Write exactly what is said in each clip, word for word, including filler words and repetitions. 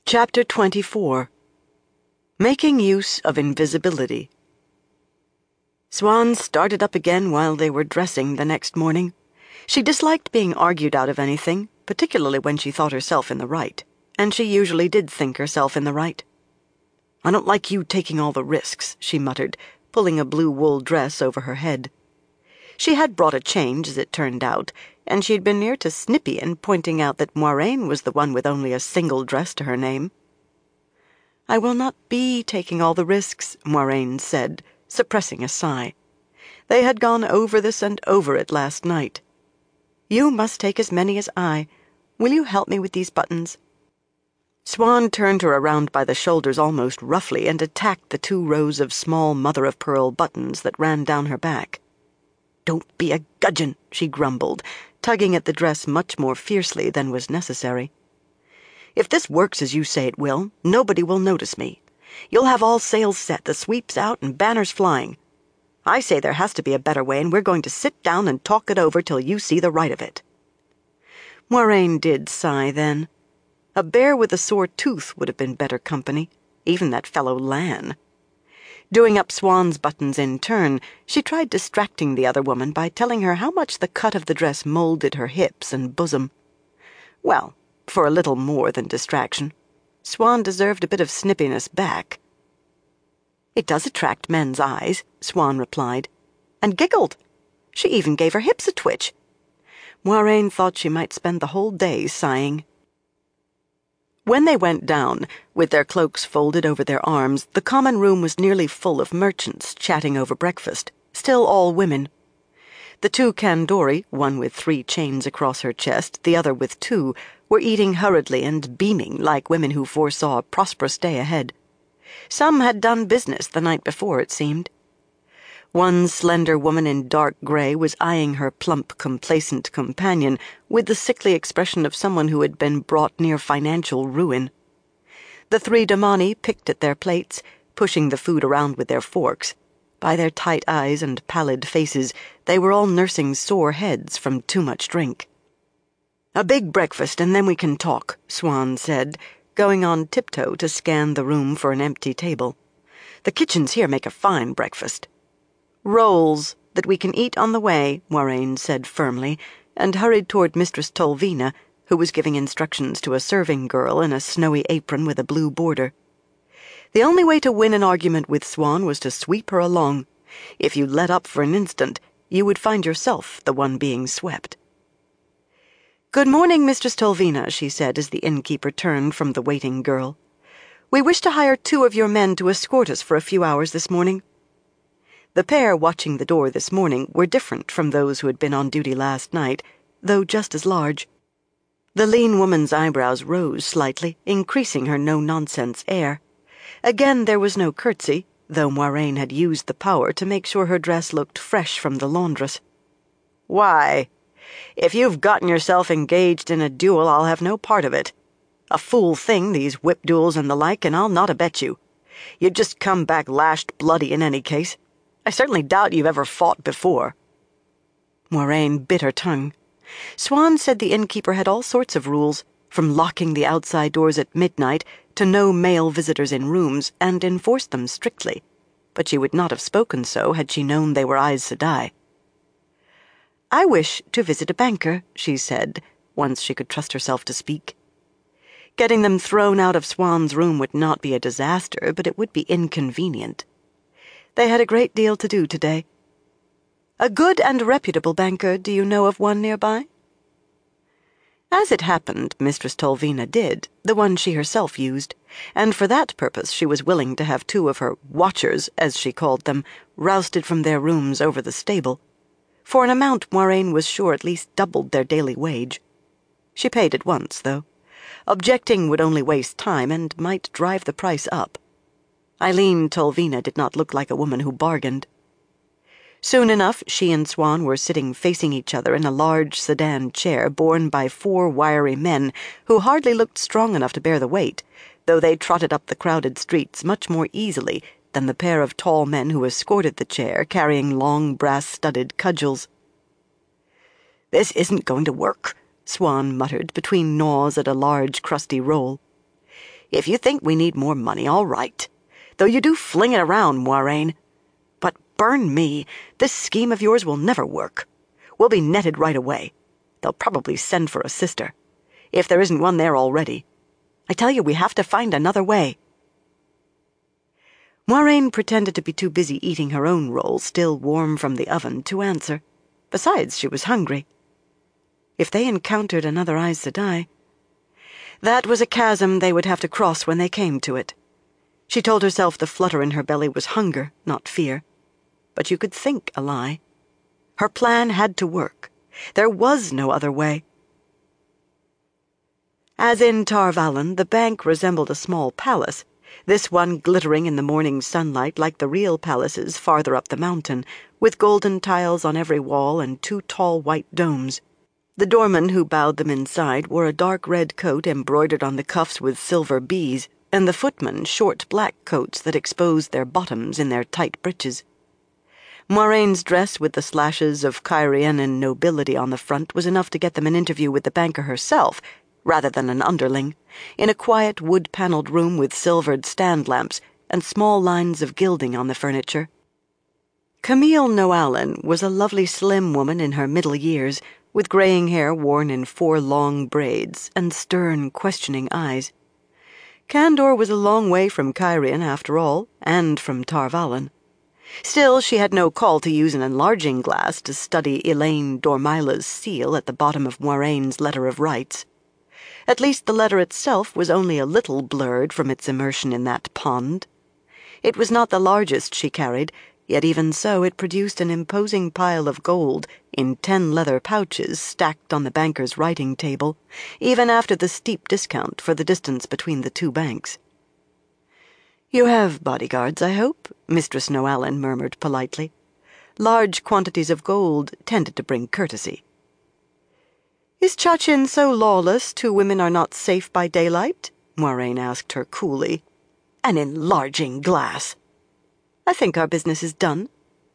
Chapter twenty-four. Making Use of Invisibility. Swan started up again while they were dressing the next morning. She disliked being argued out of anything, particularly when she thought herself in the right, and she usually did think herself in the right. "I don't like you taking all the risks," she muttered, pulling a blue wool dress over her head. She had brought a change, as it turned out, and she had been near to snippy in pointing out that Moiraine was the one with only a single dress to her name. "I will not be taking all the risks," Moiraine said, suppressing a sigh. They had gone over this and over it last night. "You must take as many as I. Will you help me with these buttons?" Swan turned her around by the shoulders almost roughly and attacked the two rows of small mother-of-pearl buttons that ran down her back. "Don't be a gudgeon," she grumbled, tugging at the dress much more fiercely than was necessary. "If this works as you say it will, nobody will notice me. You'll have all sails set, the sweeps out, and banners flying. I say there has to be a better way, and we're going to sit down and talk it over till you see the right of it." Moiraine did sigh then. A bear with a sore tooth would have been better company, even that fellow Lan. Doing up Swan's buttons in turn, she tried distracting the other woman by telling her how much the cut of the dress molded her hips and bosom. Well, for a little more than distraction, Swan deserved a bit of snippiness back. "It does attract men's eyes," Swan replied, and giggled. She even gave her hips a twitch. Moiraine thought she might spend the whole day sighing. When they went down, with their cloaks folded over their arms, the common room was nearly full of merchants chatting over breakfast, still all women. The two Kandori, one with three chains across her chest, the other with two, were eating hurriedly and beaming like women who foresaw a prosperous day ahead. Some had done business the night before, it seemed. One slender woman in dark grey was eyeing her plump, complacent companion with the sickly expression of someone who had been brought near financial ruin. The three Damani picked at their plates, pushing the food around with their forks. By their tight eyes and pallid faces, they were all nursing sore heads from too much drink. "A big breakfast, and then we can talk," Swan said, going on tiptoe to scan the room for an empty table. "The kitchens here make a fine breakfast." "Rolls, that we can eat on the way," Moiraine said firmly, and hurried toward Mistress Tolvina, who was giving instructions to a serving girl in a snowy apron with a blue border. The only way to win an argument with Swan was to sweep her along. If you let up for an instant, you would find yourself the one being swept. "Good morning, Mistress Tolvina," she said as the innkeeper turned from the waiting girl. "We wish to hire two of your men to escort us for a few hours this morning." The pair watching the door this morning were different from those who had been on duty last night, though just as large. The lean woman's eyebrows rose slightly, increasing her no-nonsense air. Again there was no curtsy, though Moiraine had used the power to make sure her dress looked fresh from the laundress. "Why, if you've gotten yourself engaged in a duel, I'll have no part of it. A fool thing, these whip duels and the like, and I'll not abet you. You'd just come back lashed bloody in any case. I certainly doubt you've ever fought before." Moiraine bit her tongue. Swan said the innkeeper had all sorts of rules, from locking the outside doors at midnight to no male visitors in rooms, and enforced them strictly, but she would not have spoken so had she known they were Aes Sedai. "I wish to visit a banker," she said, once she could trust herself to speak. Getting them thrown out of Swan's room would not be a disaster, but it would be inconvenient. They had a great deal to do today. "A good and reputable banker, do you know of one nearby?" As it happened, Mistress Tolvina did, the one she herself used, and for that purpose she was willing to have two of her watchers, as she called them, rousted from their rooms over the stable, for an amount Moiraine was sure at least doubled their daily wage. She paid at once, though. Objecting would only waste time and might drive the price up. Eileen Tolvina did not look like a woman who bargained. Soon enough, she and Swan were sitting facing each other in a large sedan chair borne by four wiry men who hardly looked strong enough to bear the weight, though they trotted up the crowded streets much more easily than the pair of tall men who escorted the chair carrying long brass-studded cudgels. "This isn't going to work," Swan muttered between gnaws at a large crusty roll. If you think we need more money, all right. Though you do fling it around, Moiraine. But burn me, this scheme of yours will never work. We'll be netted right away. They'll probably send for a sister, if there isn't one there already. I tell you, we have to find another way." Moiraine pretended to be too busy eating her own roll, still warm from the oven, to answer. Besides, she was hungry. If they encountered another Aes Sedai, that was a chasm they would have to cross when they came to it. She told herself the flutter in her belly was hunger, not fear. But you could think a lie. Her plan had to work. There was no other way. As in Tar Valon, the bank resembled a small palace, this one glittering in the morning sunlight like the real palaces farther up the mountain, with golden tiles on every wall and two tall white domes. The doorman who bowed them inside wore a dark red coat embroidered on the cuffs with silver bees, and the footmen short black coats that exposed their bottoms in their tight breeches. Moiraine's dress with the slashes of Cairhienan nobility on the front was enough to get them an interview with the banker herself, rather than an underling, in a quiet wood-panelled room with silvered stand lamps and small lines of gilding on the furniture. Camille Noallen was a lovely slim woman in her middle years, with graying hair worn in four long braids and stern, questioning eyes. Candor was a long way from Cairhien, after all, and from Tar Valon. Still, she had no call to use an enlarging glass to study Elaine Dormila's seal at the bottom of Moiraine's letter of rights. At least the letter itself was only a little blurred from its immersion in that pond. It was not the largest she carried, yet even so it produced an imposing pile of gold in ten leather pouches stacked on the banker's writing table, even after the steep discount for the distance between the two banks. "You have bodyguards, I hope?" Mistress Noallen murmured politely. Large quantities of gold tended to bring courtesy. "Is Chachin so lawless two women are not safe by daylight?" Moiraine asked her coolly. "An enlarging glass! I think our business is done."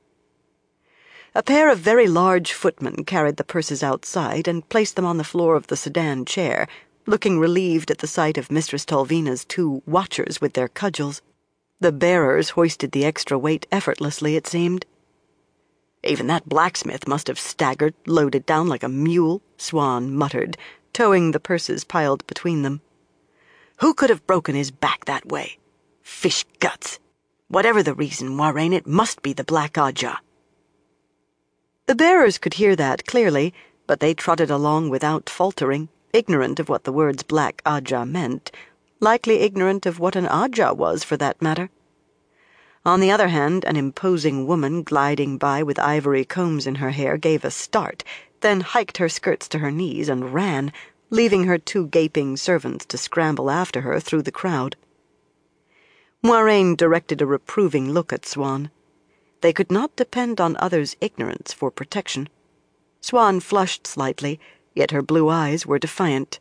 A pair of very large footmen carried the purses outside and placed them on the floor of the sedan chair, looking relieved at the sight of Mistress Tulvina's two watchers with their cudgels. The bearers hoisted the extra weight effortlessly, it seemed. "Even that blacksmith must have staggered, loaded down like a mule," Siuan muttered, towing the purses piled between them. "Who could have broken his back that way? Fish guts! Whatever the reason, Moiraine, it must be the Black Ajah." The bearers could hear that clearly, but they trotted along without faltering, ignorant of what the words Black Ajah meant, likely ignorant of what an Ajah was, for that matter. On the other hand, an imposing woman gliding by with ivory combs in her hair gave a start, then hiked her skirts to her knees and ran, leaving her two gaping servants to scramble after her through the crowd. Moiraine directed a reproving look at Siuan. They could not depend on others' ignorance for protection. Siuan flushed slightly, yet her blue eyes were defiant.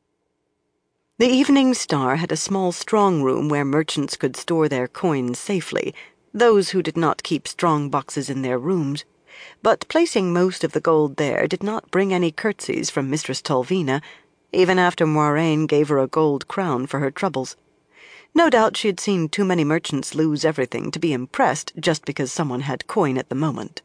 The Evening Star had a small strong room where merchants could store their coins safely, those who did not keep strong boxes in their rooms, but placing most of the gold there did not bring any curtsies from Mistress Tulvina, even after Moiraine gave her a gold crown for her troubles. No doubt she had seen too many merchants lose everything to be impressed just because someone had coin at the moment.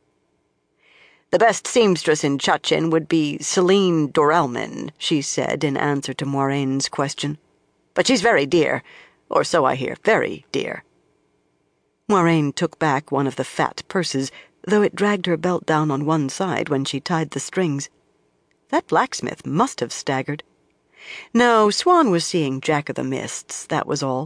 "The best seamstress in Chachin would be Celine Doralmin," she said in answer to Moiraine's question. "But she's very dear, or so I hear, very dear." Moiraine took back one of the fat purses, though it dragged her belt down on one side when she tied the strings. That blacksmith must have staggered. No, Siuan was seeing Jack-o'-the-Mists, that was all.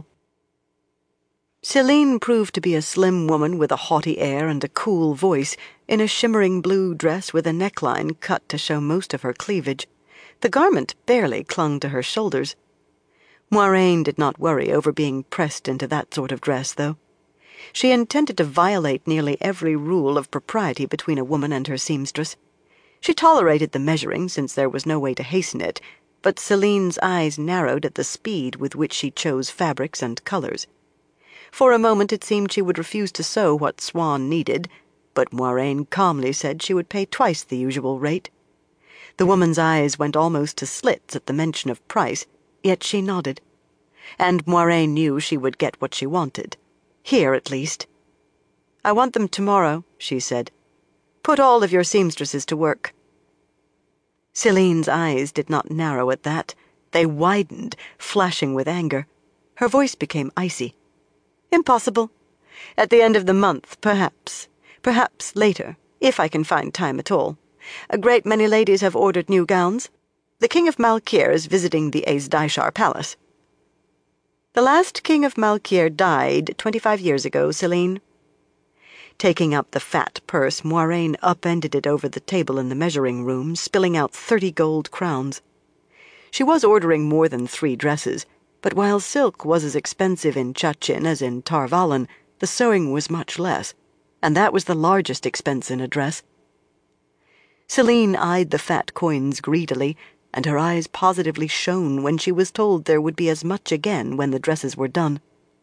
Celine proved to be a slim woman with a haughty air and a cool voice, in a shimmering blue dress with a neckline cut to show most of her cleavage. The garment barely clung to her shoulders. Moiraine did not worry over being pressed into that sort of dress, though. She intended to violate nearly every rule of propriety between a woman and her seamstress. She tolerated the measuring, since there was no way to hasten it, but Celine's eyes narrowed at the speed with which she chose fabrics and colors. For a moment it seemed she would refuse to sew what Siuan needed, but Moiraine calmly said she would pay twice the usual rate. The woman's eyes went almost to slits at the mention of price, yet she nodded. and Moiraine knew she would get what she wanted. Here, at least. "I want them tomorrow," she said. "Put all of your seamstresses to work." Céline's eyes did not narrow at that. They widened, flashing with anger. Her voice became icy. "Impossible. At the end of the month, perhaps. Perhaps later, if I can find time at all. A great many ladies have ordered new gowns. The King of Malkier is visiting the Aes-Daishar Palace." "The last King of Malkier died twenty-five years ago, Céline." Taking up the fat purse, Moiraine upended it over the table in the measuring room, spilling out thirty gold crowns. She was ordering more than three dresses, but while silk was as expensive in Chachin as in Tar Valon, the sewing was much less, and that was the largest expense in a dress. Céline eyed the fat coins greedily, and her eyes positively shone when she was told there would be as much again when the dresses were done.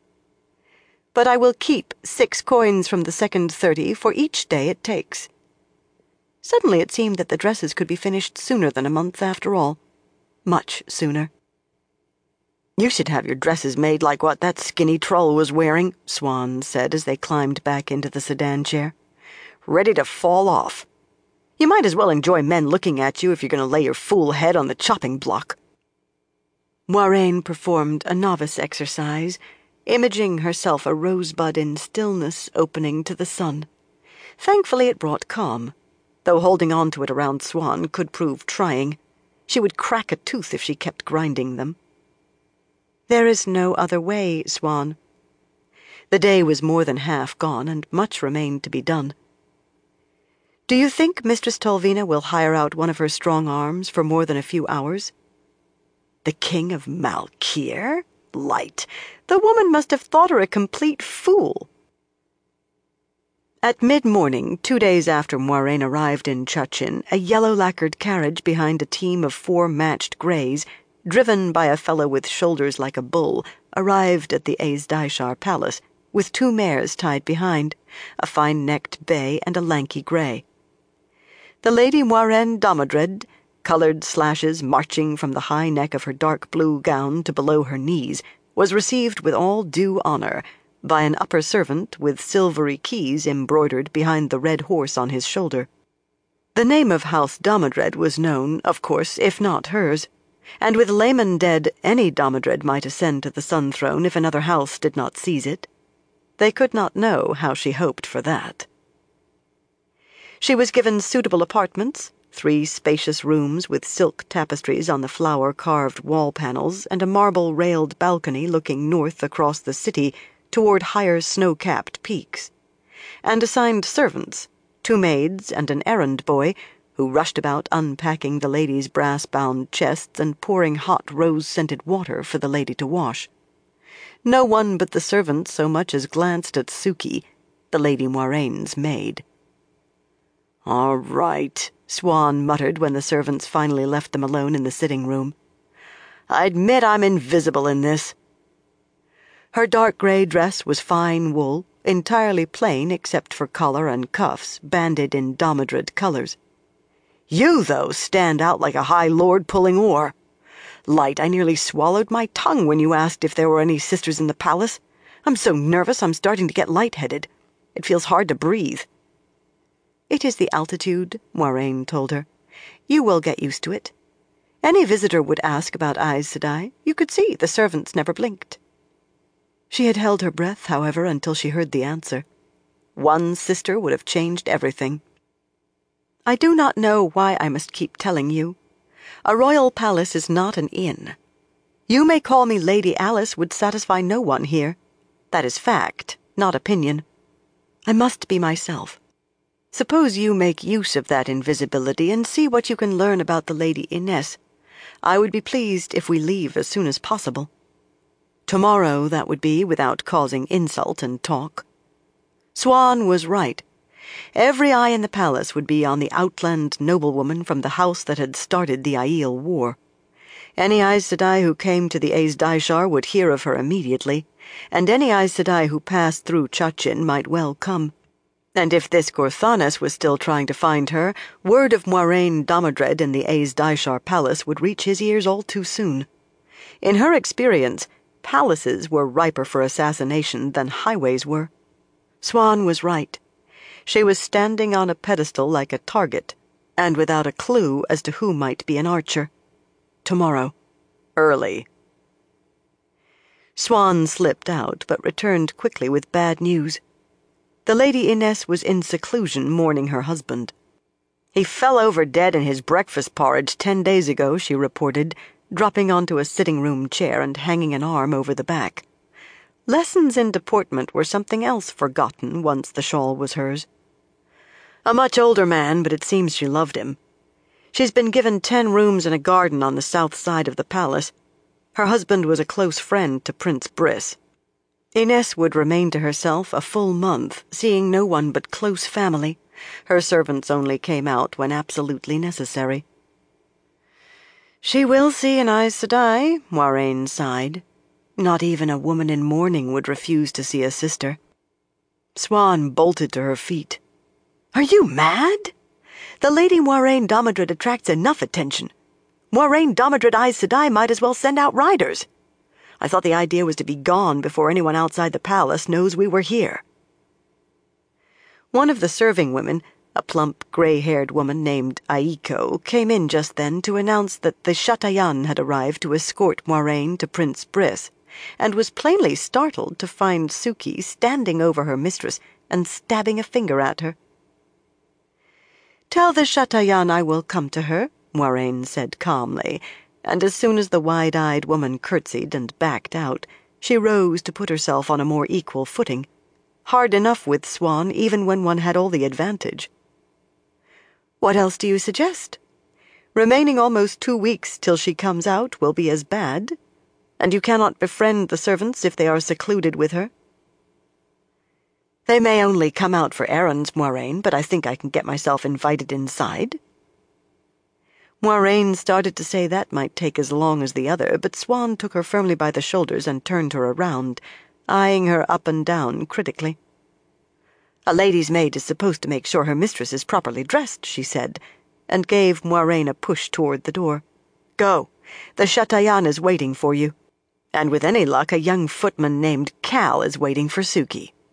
"But I will keep six coins from the second thirty for each day it takes." Suddenly it seemed that the dresses could be finished sooner than a month after all. Much sooner. "You should have your dresses made like what that skinny troll was wearing," Swan said as they climbed back into the sedan chair. "Ready to fall off. You might as well enjoy men looking at you if you're going to lay your fool head on the chopping block." Moiraine performed a novice exercise, imaging herself a rosebud in stillness opening to the sun. Thankfully it brought calm, though holding on to it around Swan could prove trying. She would crack a tooth if she kept grinding them. "There is no other way, Swan." The day was more than half gone, and much remained to be done. "Do you think Mistress Tolvina will hire out one of her strong arms for more than a few hours?" The King of Malkier? Light. The woman must have thought her a complete fool. At mid-morning, two days after Moiraine arrived in Chachin, a yellow-lacquered carriage behind a team of four matched greys, driven by a fellow with shoulders like a bull, arrived at the Aes-Daishar Palace, with two mares tied behind, a fine-necked bay and a lanky grey. The Lady Moiraine Damodred, coloured slashes marching from the high neck of her dark blue gown to below her knees, was received with all due honour by an upper servant with silvery keys embroidered behind the red horse on his shoulder. The name of House Damodred was known, of course, if not hers, and with Laman dead, any Damodred might ascend to the sun throne if another house did not seize it. They could not know how she hoped for that. She was given suitable apartments, three spacious rooms with silk tapestries on the flower-carved wall panels and a marble-railed balcony looking north across the city toward higher snow-capped peaks, and assigned servants, two maids and an errand boy, who rushed about unpacking the ladies' brass-bound chests and pouring hot rose-scented water for the lady to wash. No one but the servants so much as glanced at Suki, the Lady Moiraine's maid. "All right," Swan muttered when the servants finally left them alone in the sitting-room. "I admit I'm invisible in this." Her dark grey dress was fine wool, entirely plain except for collar and cuffs, banded in Damodred colours. "You, though, stand out like a high lord pulling oar. Light, I nearly swallowed my tongue when you asked if there were any sisters in the palace. I'm so nervous I'm starting to get lightheaded. It feels hard to breathe." "It is the altitude," Moiraine told her. "You will get used to it. Any visitor would ask about Aes Sedai. You could see the servants never blinked." She had held her breath, however, until she heard the answer. One sister would have changed everything. "I do not know why I must keep telling you. A royal palace is not an inn. You may call me Lady Alice would satisfy no one here. That is fact, not opinion. I must be myself. Suppose you make use of that invisibility and see what you can learn about the Lady Ines. I would be pleased if we leave as soon as possible. Tomorrow, that would be, without causing insult and talk." Swan was right. Every eye in the palace would be on the outland noblewoman from the house that had started the Aiel War. Any Aes Sedai who came to the Aes-Daishar would hear of her immediately, and any Aes Sedai who passed through Chachin might well come. And if this Gorthanas was still trying to find her, word of Moiraine Damodred in the Aes-Daishar Palace would reach his ears all too soon. In her experience, palaces were riper for assassination than highways were. Swan was right. She was standing on a pedestal like a target, and without a clue as to who might be an archer. Tomorrow. Early. Swan slipped out, but returned quickly with bad news. The Lady Ines was in seclusion mourning her husband. "He fell over dead in his breakfast porridge ten days ago," she reported, dropping onto a sitting-room chair and hanging an arm over the back. Lessons in deportment were something else forgotten once the shawl was hers. "A much older man, but it seems she loved him. She's been given ten rooms and a garden on the south side of the palace. Her husband was a close friend to Prince Briss. Ines would remain to herself a full month, seeing no one but close family. Her servants only came out when absolutely necessary." "She will see an Aes Sedai," Moiraine sighed. Not even a woman in mourning would refuse to see a sister. Swan bolted to her feet. "Are you mad? The Lady Moiraine Damodred attracts enough attention. Moiraine Damodred Aes Sedai might as well send out riders. I thought the idea was to be gone before anyone outside the palace knows we were here." One of the serving women, a plump, gray-haired woman named Aiko, came in just then to announce that the Chatayan had arrived to escort Moiraine to Prince Briss, and was plainly startled to find Suki standing over her mistress and stabbing a finger at her. "Tell the Chatayan I will come to her," Moiraine said calmly, and as soon as the wide-eyed woman curtsied and backed out, she rose to put herself on a more equal footing. Hard enough with Swan, even when one had all the advantage. "What else do you suggest? Remaining almost two weeks till she comes out will be as bad, and you cannot befriend the servants if they are secluded with her." "They may only come out for errands, Moiraine, but I think I can get myself invited inside." Moiraine started to say that might take as long as the other, but Swan took her firmly by the shoulders and turned her around, eyeing her up and down critically. "A lady's maid is supposed to make sure her mistress is properly dressed," she said, and gave Moiraine a push toward the door. "Go. The Chatayan is waiting for you. And with any luck, a young footman named Cal is waiting for Suki."